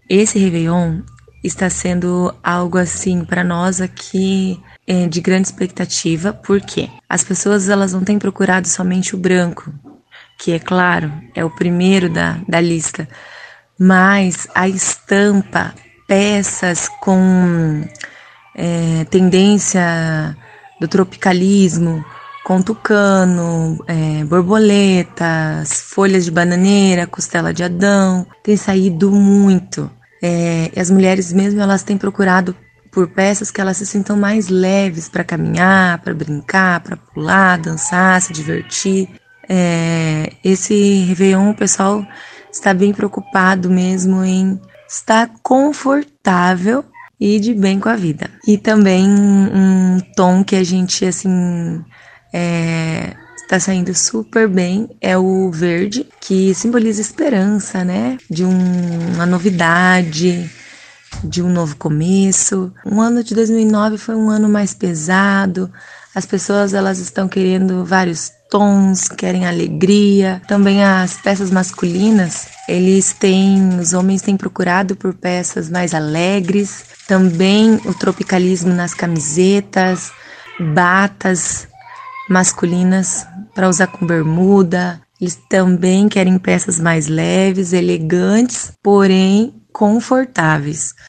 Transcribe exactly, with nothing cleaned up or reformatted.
Esse Réveillon está sendo algo assim para nós aqui é, de grande expectativa, porque as pessoas elas não têm procurado somente o branco, que é claro, é o primeiro da, da lista, mas a estampa, peças com é, tendência do tropicalismo, com tucano, é, borboletas, folhas de bananeira, costela de Adão, tem saído muito. É, e as mulheres mesmo elas têm procurado por peças que elas se sintam mais leves para caminhar, para brincar, para pular, dançar, se divertir. É, esse Réveillon o pessoal está bem preocupado mesmo em estar confortável e de bem com a vida. E também um tom que a gente assim é, está saindo super bem é o verde, que simboliza esperança, né? De um, uma novidade, de um novo começo. O ano de dois mil e nove foi um ano mais pesado. As pessoas elas estão querendo vários tons, querem alegria. Também as peças masculinas, eles têm, os homens têm procurado por peças mais alegres. Também o tropicalismo nas camisetas, batas masculinas para usar com bermuda. Eles também querem peças mais leves, elegantes, porém confortáveis.